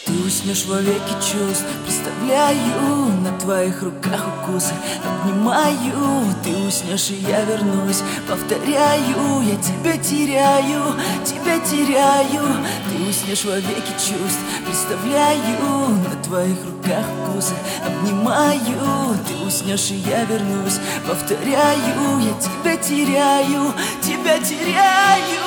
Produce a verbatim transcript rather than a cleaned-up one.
Ты уснешь во веки чувств, представляю на твоих руках укусы. Обнимаю, ты уснешь, и я вернусь. Повторяю, я тебя теряю, тебя теряю. Ты уснешь во веки чувств, представляю на твоих руках укусы. Обнимаю, ты уснешь, и я вернусь. Повторяю, я тебя теряю, тебя теряю.